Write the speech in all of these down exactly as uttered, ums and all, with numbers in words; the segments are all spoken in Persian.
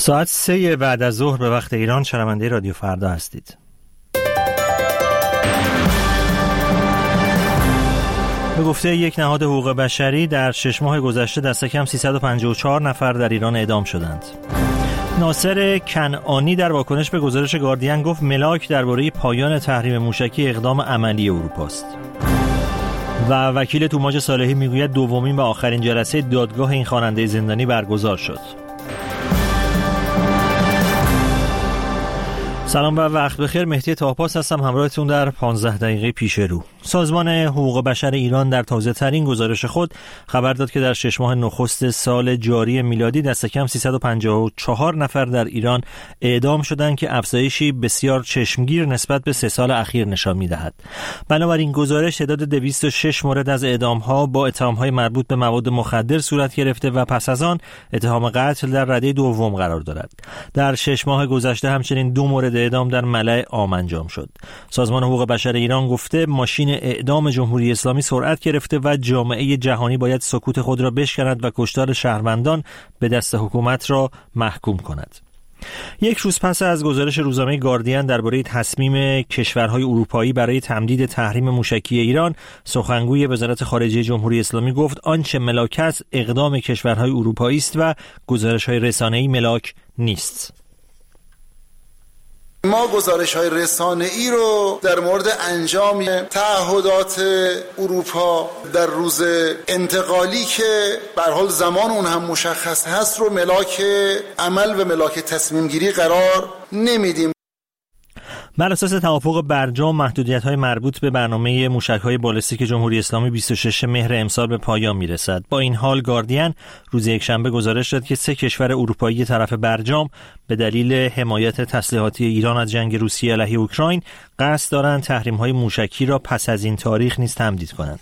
ساعت سه بعد از ظهر به وقت ایران شنونده رادیو فردا هستید. به گفته یک نهاد حقوق بشری در شش ماه گذشته دست کم سیصد و پنجاه و چهار نفر در ایران اعدام شدند. ناصر کنعانی در واکنش به گزارش گاردین گفت ملاک درباره پایان تحریم موشکی اقدام عملی اروپاست. و وکیل توماج صالحی میگوید دومین و آخرین جلسه دادگاه این خواننده زندانی برگزار شد. سلام و وقت بخیر. مهدی طاپاس هستم همراهتون در پانزده دقیقه پیش رو. سازمان حقوق بشر ایران در تازه ترین گزارش خود خبر داد که در شش ماه نخست سال جاری میلادی دست کم سیصد و پنجاه و چهار نفر در ایران اعدام شدند که افزایشی بسیار چشمگیر نسبت به سه سال اخیر نشان می‌دهد. بنابراین گزارش تعداد دویست و شش مورد از اعدام‌ها با اتهام‌های مربوط به مواد مخدر صورت گرفته و پس از آن اتهام قتل در رده دوم قرار دارد. در شش ماه گذشته همچنین دو مورد اعدام در ملأ عام انجام شد. سازمان حقوق بشر ایران گفته ماشین اعدام جمهوری اسلامی سرعت گرفته و جامعه جهانی باید سکوت خود را بشکند و کشتار شهروندان به دست حکومت را محکوم کند. یک روز پس از گزارش روزنامه گاردین درباره تصمیم کشورهای اروپایی برای تمدید تحریم موشکی ایران، سخنگوی وزارت خارجه جمهوری اسلامی گفت آنچه ملاک است اقدام کشورهای اروپایی است و گزارش‌های رسانه‌ای ملاک نیست. ما گزارش‌های رسانه‌ای رو در مورد انجام تعهدات اروپا در روز انتقالی که به هر حال زمان اون هم مشخص هست رو ملاک عمل و ملاک تصمیم گیری قرار نمیدیم. بر اساس توافق برجام محدودیت‌های مربوط به برنامه موشک‌های بالستیک جمهوری اسلامی بیست و شش مهر امسال به پایان می‌رسد. با این حال گاردین روز یکشنبه گزارش داد که سه کشور اروپایی طرف برجام به دلیل حمایت تسلیحاتی ایران از جنگ روسیه علیه اوکراین قصد دارند تحریم‌های موشکی را پس از این تاریخ نیز تمدید کنند.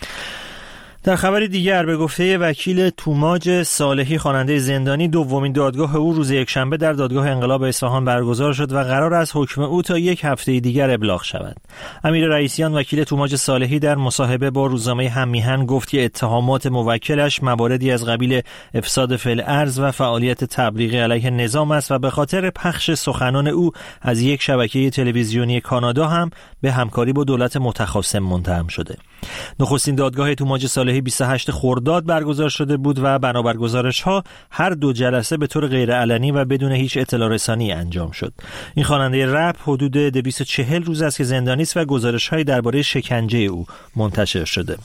در خبری دیگر به گفته وکیل توماج صالحی خواننده زندانی دومین دادگاه او روز یکشنبه در دادگاه انقلاب اصفهان برگزار شد و قرار است حکم او تا یک هفته دیگر ابلاغ شود. امیر رئیسیان وکیل توماج صالحی در مصاحبه با روزنامه هممیهن گفت که اتهامات موکلش مواردی از قبیل افساد فی الارض و فعالیت تبلیغی علیه نظام است و به خاطر پخش سخنان او از یک شبکه تلویزیونی کانادا هم به همکاری با دولت متخاصم متهم شده. نخستین دادگاه توماج صالحی بیست و هشتم خرداد برگزار شده بود و بنابر گزارش‌ها هر دو جلسه به طور غیرعلنی و بدون هیچ اطلاع رسانی انجام شد. این خواننده رپ حدود دویست و چهل روز است که زندانی است و گزارش‌های درباره شکنجه او منتشر شده.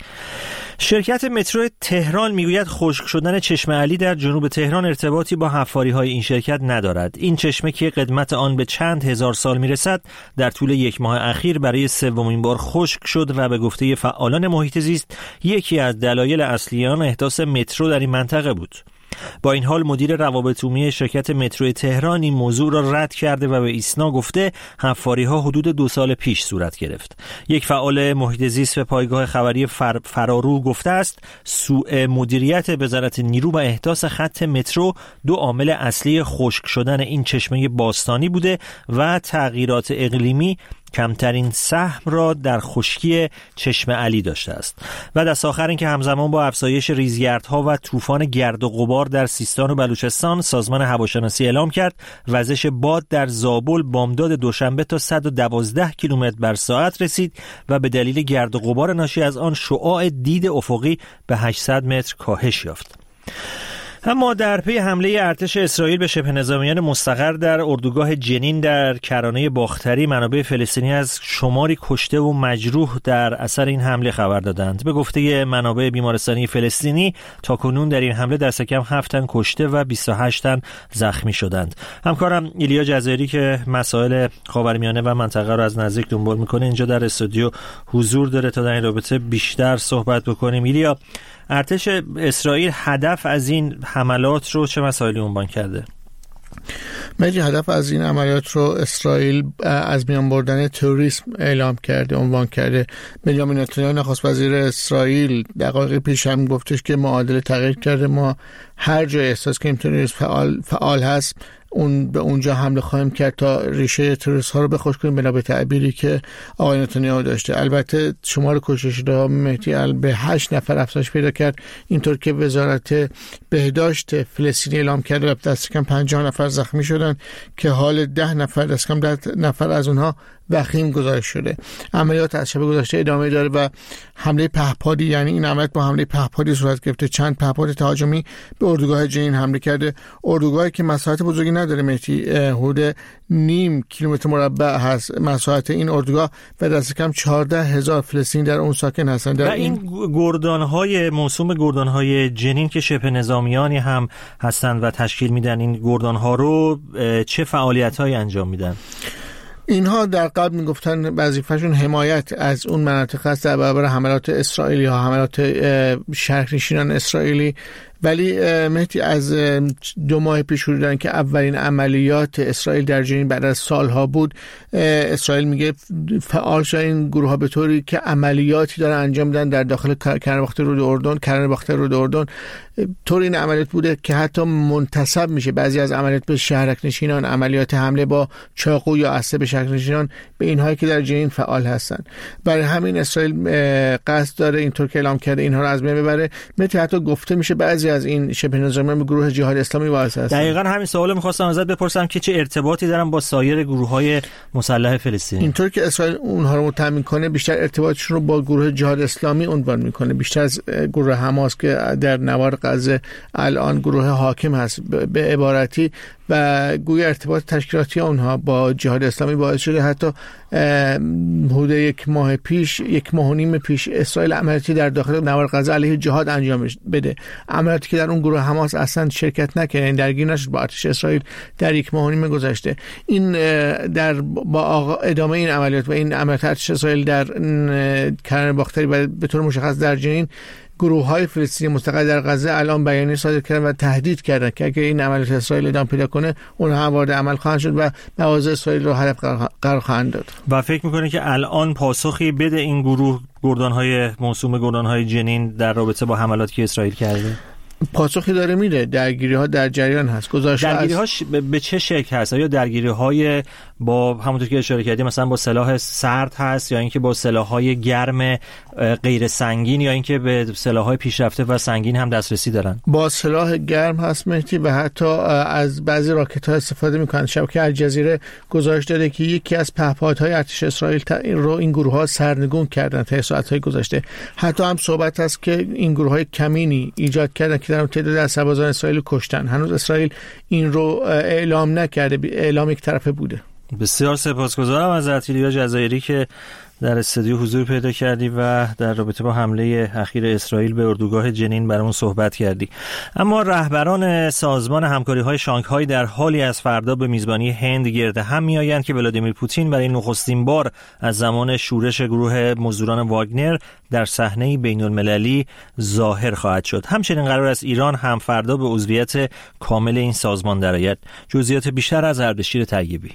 شرکت مترو تهران میگوید خشک شدن چشمه علی در جنوب تهران ارتباطی با حفاری‌های این شرکت ندارد. این چشمه که قدمت آن به چند هزار سال میرسد در طول یک ماه اخیر برای سومین بار خشک شد و به گفته فعالان محیط زیست یکی از دلایل اصلی آن احداث مترو در این منطقه بود. با این حال مدیر روابط عمومی شرکت مترو تهران این موضوع را رد کرده و به ایسنا گفته حفاری‌ها حدود دو سال پیش صورت گرفت. یک فعال محیط زیست به پایگاه خبری فر... فرارو گفته است سوء مدیریت وزارت نیرو و احداث خط مترو دو عامل اصلی خشک شدن این چشمه باستانی بوده و تغییرات اقلیمی کمترین سهم را در خشکی چشمه علی داشته است. و دست آخر این که همزمان با افزایش ریزگردها و طوفان گرد و غبار در سیستان و بلوچستان سازمان هواشناسی اعلام کرد وزش باد در زابل بامداد دوشنبه تا صد و دوازده کیلومتر بر ساعت رسید و به دلیل گرد و غبار ناشی از آن شعاع دید افقی به هشتصد متر کاهش یافت. اما در پی حمله ارتش اسرائیل به شبه نظامیان مستقر در اردوگاه جنین در کرانه باختری منابع فلسطینی از شماری کشته و مجروح در اثر این حمله خبر دادند. به گفته منابع بیمارستانی فلسطینی تاکنون در این حمله دست کم هفت تن کشته و بیست و هشت تن زخمی شدند. همکارم ایلیا جزایری که مسائل خاورمیانه و منطقه را از نزدیک دنبال میکنه اینجا در استودیو حضور داره تا در این رابطه بیشتر صحبت بکنیم. ایلیا، ارتش اسرائیل هدف از این حملات رو چه مسائلی عنوان کرده؟ مجی هدف از این عملیات رو اسرائیل از میان بردن تروریسم اعلام کرده، عنوان کرده. بنیامین نتانیاهو نخست وزیر اسرائیل دقایق پیش هم گفتش که معادله تغییر کرده، ما هر جای احساس کنیم تروریسم فعال فعال هست اون به اونجا حمله خواهیم کرد تا ریشه تروریست ها رو بخوش کنیم، بنا به تعبیری که آقای نتانیاهو داشته. البته شمار کشته شده مهدی به هشت نفر افزایش پیدا کرد، اینطور که وزارت بهداشت فلسطین اعلام کرده و دست کم پنجاه نفر زخمی شدن که حال ده نفر دست کم ده نفر از اونها وخیم گزارش شده. عملیات از شب گذشته ادامه داره و حمله پهپادی، یعنی این عملیات با حمله پهپادی صورت گرفته. چند پهپاد تهاجمی به اردوگاه جنین حمله کرده، اردوگاهی که مساحت بزرگی نداره مهدی، حدود نیم کیلومتر مربع هست مساحت این اردوگاه و دست کم چهارده هزار فلسطینی در اون ساکن هستند. در و این, این گردان‌های موسوم گردان‌های جنین که شبه نظامیانی هم هستند و تشکیل میدن، این گردان‌ها رو چه فعالیت‌هایی انجام میدن؟ اینها در قبل میگفتن وظیفه‌شون حمایت از اون مناطق است در برابر حملات اسرائیلی ها، حملات شهرنشینان اسرائیلی. ولی مهدی از دو ماه پیش شروع که اولین عملیات اسرائیل در جنین بعد از سالها بود، اسرائیل میگه فعال شدن این گروه ها به طوری که عملیاتی دارن انجام میدن در داخل کرانه باخته رود اردن کرانه باخته رود اردن. طور این عملیات بوده که حتی منتسب میشه بعضی از عملیات به شهرنشینان، عملیات حمله با چاقو یا اسلحه به شهرنشینان، به اینهایی که در جنین فعال هستن. برای همین اسرائیل قصد داره اینطور که اعلام کرده اینها رو از بین ببره. مهدی حتی گفته میشه بعضی از این شبه نظامیان به گروه جهاد اسلامی وابسته هستند. دقیقاً همین سوالو می‌خواستم ازت بپرسم که چه ارتباطی دارن با سایر گروه‌های مسلح فلسطینی. اینطور که اسرائیل اونها رو تامین کنه، بیشتر ارتباطشون رو با گروه جهاد اسلامی عنوان میکنه، بیشتر از گروه حماس که در نوار غزه الان گروه حاکم هست به عبارتی، و گویا ارتباط تشکیلاتی اونها با جهاد اسلامی باعث شده حتی حدود یک ماه پیش یک ماه و نیم پیش اسرائیل عملیاتی در داخل نوار غزه علیه جهاد انجام بده، عملیاتی که در اون گروه حماس اصلا شرکت نکرد، این درگیر نشد با ارتش اسرائیل در یک ماه و نیم گذشته. این در با ادامه این عملیات و این عملیات ارتش اسرائیل در کرانه باختری و به طور مشخص در جنین، گروه‌های فلسطینی مستقل در غزه الان بیانیه صادر کردن و تهدید کردن که اگه این عملیات اسرائیل ادامه پیدا کنه اونها وارد عمل خواهند شد و مواضع اسرائیل رو هدف قرار خواهند داد. و فکر می‌کنه که الان پاسخی بده این گروه گردان‌های موسوم گردان‌های جنین در رابطه با حملاتی که اسرائیل کرده؟ پاسخی داره میده، درگیری ها در جریان هست. گزارش درگیری ها ش... به چه شکل هست؟ یا درگیری های با همونطور که اشاره کردیم مثلا با سلاح سرد هست، یا اینکه با سلاح های گرم غیر سنگین، یا اینکه به سلاح های پیشرفته و سنگین هم دسترسی دارن؟ با سلاح گرم هست مهدی و حتی از بعضی راکت ها استفاده میکنن. شبکه الجزیره گزارش داده که یکی از پهپادهای ارتش اسرائیل رو این گروه ها سرنگون کردن تا ساعت های گذشته. حتی هم صحبت هست که این گروه های کمینی ایجاد کردن که در تعداد از سربازان اسرائیل کشتن. هنوز اسرائیل این رو اعلام نکرده، اعلام یک طرفه بوده. بسیار سپاسگزارم از ایلیا جزایری که در استودیو حضور پیدا کردی و در رابطه با حمله اخیر اسرائیل به اردوگاه جنین برامون صحبت کردی. اما رهبران سازمان همکاری‌های شانگهای در حالی از فردا به میزبانی هند گرد هم می‌آیند که ولادیمیر پوتین برای نخستین بار از زمان شورش گروه مزدوران واگنر در صحنه بین‌المللی ظاهر خواهد شد. همچنین قرار است ایران هم فردا به عضویت کامل این سازمان درآید. جزئیات بیشتر از اردشیر طیبی.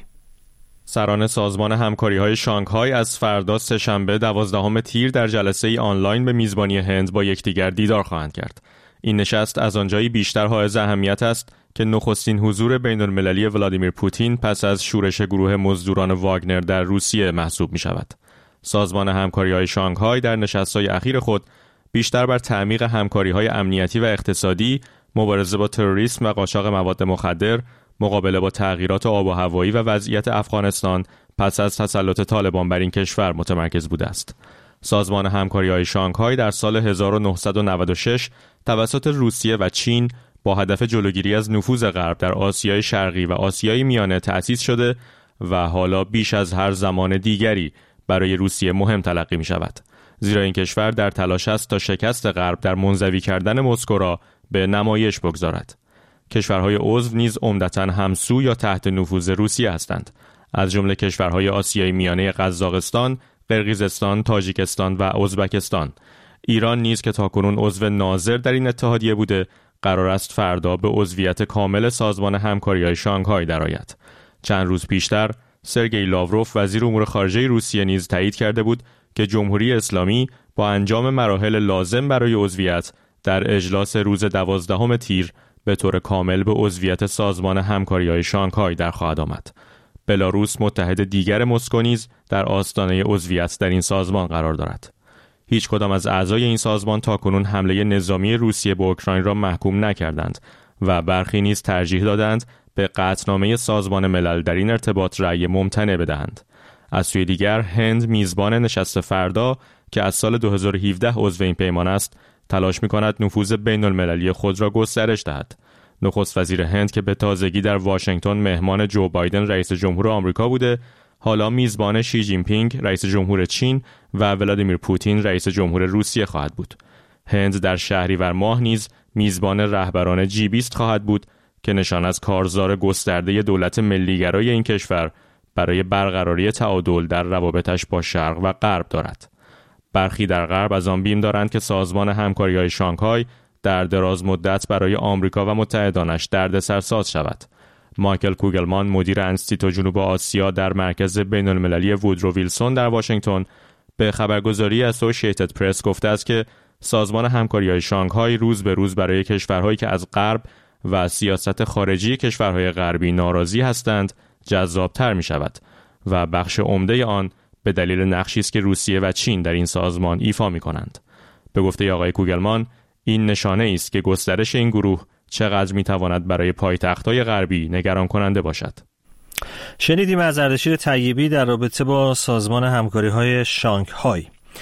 سران سازمان همکاری‌های شانگهای از فردا سه‌شنبه دوازدهم تیر در جلسه‌ای آنلاین به میزبانی هند با یکدیگر دیدار خواهند کرد. این نشست از آنجایی بیشتر حائز اهمیت است که نخستین حضور بین‌المللی ولادیمیر پوتین پس از شورش گروه مزدوران واگنر در روسیه محسوب می‌شود. سازمان همکاری‌های شانگهای در نشست‌های اخیر خود بیشتر بر تعمیق همکاری‌های امنیتی و اقتصادی، مبارزه با تروریسم و قاچاق مواد مخدر، مقابله با تغییرات آب و هوایی و وضعیت افغانستان پس از تسلط طالبان بر این کشور متمرکز بوده است. سازمان همکاری‌های شانگهای در سال هزار و نهصد و نود و شش توسط روسیه و چین با هدف جلوگیری از نفوذ غرب در آسیای شرقی و آسیای میانه تأسیس شده و حالا بیش از هر زمان دیگری برای روسیه مهم تلقی می شود. زیرا این کشور در تلاش است تا شکست غرب در منزوی کردن مسکو را به نمایش بگذارد. کشورهای عضو نیز عمدتاً همسو یا تحت نفوذ روسیه هستند، از جمله کشورهای آسیای میانه قزاقستان، قرقیزستان، تاجیکستان و ازبکستان. ایران نیز که تاکنون عضو ناظر در این اتحادیه بوده، قرار است فردا به عضویت کامل سازمان همکاری‌های شانگهای درآید. چند روز پیشتر سرگئی لاوروف وزیر امور خارجه روسیه نیز تایید کرده بود که جمهوری اسلامی با انجام مراحل لازم برای عضویت در اجلاس روز دوازدهم تیر به طور کامل به عضویت سازمان همکاری‌های شانگهای در خواهد آمد. بلاروس متحد دیگر مسکو نیز در آستانه عضویت در این سازمان قرار دارد. هیچ کدام از اعضای این سازمان تاکنون حمله نظامی روسیه به اوکراین را محکوم نکردند و برخی نیز ترجیح دادند به قطعنامه سازمان ملل در این ارتباط رأی ممتنع بدهند. از سوی دیگر هند میزبان نشست فردا که از سال دو هزار و هفده عضو این پیمان است، تلاش می‌کند نفوذ بین‌المللی خود را گسترش دهد. نخست وزیر هند که به تازگی در واشنگتن مهمان جو بایدن رئیس جمهور آمریکا بوده، حالا میزبان شی جین پینگ رئیس جمهور چین و ولادیمیر پوتین رئیس جمهور روسیه خواهد بود. هند در شهریور ماه نیز میزبان رهبران جی بیست خواهد بود که نشان از کارزار گسترده دولت ملیگرای این کشور برای برقراری تعادل در روابطش با شرق و غرب دارد. برخی در غرب از آن بیم دارند که سازمان همکاری‌های شانگهای در دراز مدت برای آمریکا و متحدانش دردسرساز شود. مایکل کوگلمان مدیر انستیتو جنوب آسیا در مرکز بین‌المللی وودرو ویلسون در واشنگتن به خبرگزاری اسوسییتد پرس گفته است که سازمان همکاری‌های شانگهای روز به روز برای کشورهایی که از غرب و سیاست خارجی کشورهای غربی ناراضی هستند جذابتر می شود و بخش عمده آن به دلیل نقشی است که روسیه و چین در این سازمان ایفا می کنند. به گفته آقای کوگلمان این نشانه است که گسترش این گروه چقدر می تواند برای پایتخت‌های غربی نگران کننده باشد. شنیدیم از اردشیر طیبی در رابطه با سازمان همکاری‌های شانگهای.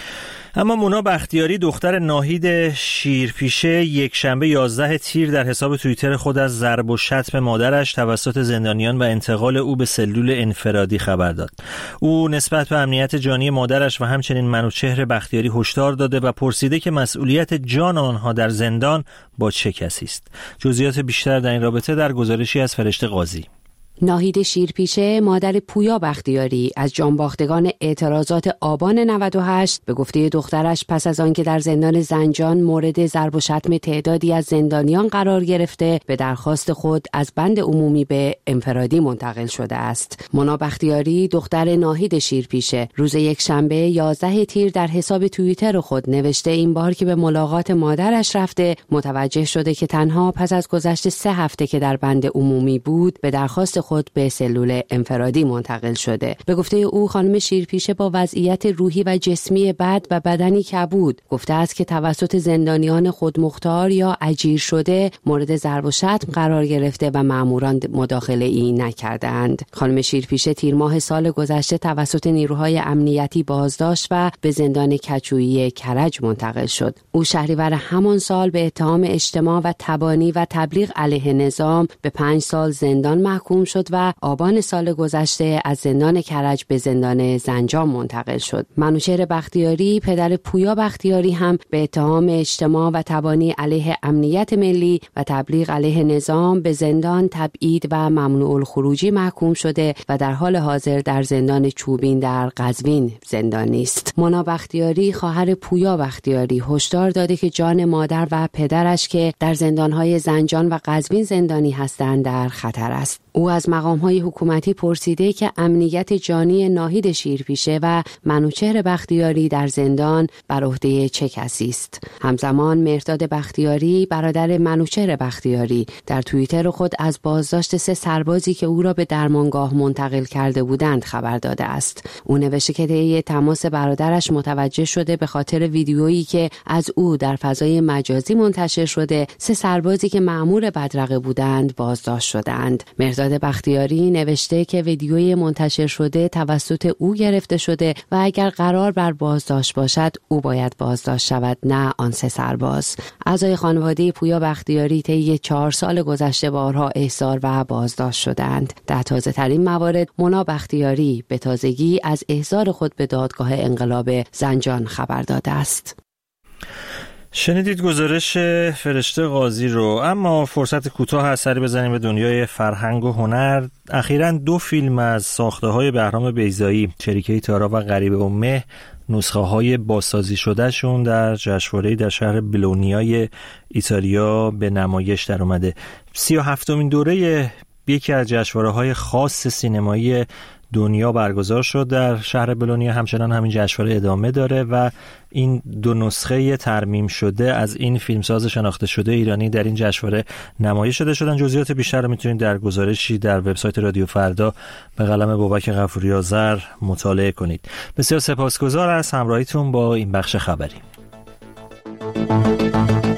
اما مونا بختیاری دختر ناهید شیرپیشه یک شنبه یازده تیر در حساب توییتر خود از ضرب و شتم مادرش توسط زندانیان و انتقال او به سلول انفرادی خبر داد. او نسبت به امنیت جانی مادرش و همچنین منوچهر بختیاری هشدار داده و پرسیده که مسئولیت جان آنها در زندان با چه کسی است. جزئیات بیشتر در این رابطه در گزارشی از فرشته قاضی. ناهید شیرپیشه مادر پویا بختیاری از جانباختگان اعتراضات آبان نود و هشت به گفته دخترش پس از آنکه در زندان زنجان مورد ضرب و شتم تعدادی از زندانیان قرار گرفته به درخواست خود از بند عمومی به انفرادی منتقل شده است. مونا بختیاری دختر ناهید شیرپیشه روز یک شنبه یازده تیر در حساب توییتر خود نوشته این بار که به ملاقات مادرش رفته متوجه شده که تنها پس از گذشت سه هفته که در بند عمومی بود به درخواست خود به سلول انفرادی منتقل شده. به گفته او خانم شیرپیشه با وضعیت روحی و جسمی بد و بدنی کبود گفته است که توسط زندانیان خودمختار یا اجیر شده مورد ضرب و شتم قرار گرفته و ماموران مداخله ای نکردند. خانم شیرپیشه تیر ماه سال گذشته توسط نیروهای امنیتی بازداشت و به زندان کچویی کرج منتقل شد. او شهریور همان سال به اتهام اجتماع و تبانی و تبلیغ علیه نظام به پنج سال زندان محکوم شد و آبان سال گذشته از زندان کرج به زندان زنجان منتقل شد. منوچهر بختیاری پدر پویا بختیاری هم به اتهام اجتماع و تبانی علیه امنیت ملی و تبلیغ علیه نظام به زندان تبعید و ممنوع الخروجی محکوم شده و در حال حاضر در زندان چوبین در قزوین زندانی است. مونا بختیاری خواهر پویا بختیاری هشدار داده که جان مادر و پدرش که در زندان‌های زنجان و قزوین زندانی هستند در خطر است. او از مقام‌های حکومتی پرسیده که امنیت جانی ناهید شیرپیشه و منوچهر بختیاری در زندان بر عهده چه کسی است. همزمان مهرداد بختیاری برادر منوچهر بختیاری در توییتر خود از بازداشت سه سربازی که او را به درمانگاه منتقل کرده بودند خبر داده است. او نوشته که طی تماس برادرش متوجه شده به خاطر ویدیویی که از او در فضای مجازی منتشر شده سه سربازی که مأمور بدرقه بودند بازداشت شدند. مهرداد بختیاری نوشته که ویدیوی منتشر شده توسط او گرفته شده و اگر قرار بر بازداشت باشد او باید بازداشت شود نه آن سه سرباز. اعضای خانواده پویا بختیاری طی چهار سال گذشته بارها احضار و بازداشت شدند. در تازه ترین موارد مونا بختیاری به تازگی از احضار خود به دادگاه انقلاب زنجان خبر داده است. شنیدید گزارش فرشته قاضی رو. اما فرصت کوتاه از سری بزنیم به دنیای فرهنگ و هنر. اخیراً دو فیلم از ساخته‌های بهرام بیضایی، چریکه تارا و غریبه و مه، نسخه‌های بازسازی شده شون در جشنواره‌ای در شهر بلونیای ایتالیا به نمایش در اومده. سی و هفتمین دوره یکی از جشنواره‌های خاص سینمایی دنیا برگزار شد در شهر بولونیا. همچنان همین جشنواره ادامه داره و این دو نسخه ترمیم شده از این فیلمساز شناخته شده ایرانی در این جشنواره نمایش شده شدن. جزئیات بیشتر رو میتونید در گزارشی در وبسایت رادیو فردا به قلم بابک غفوری آذر مطالعه کنید. بسیار سپاسگزار از همراهیتون با این بخش خبری.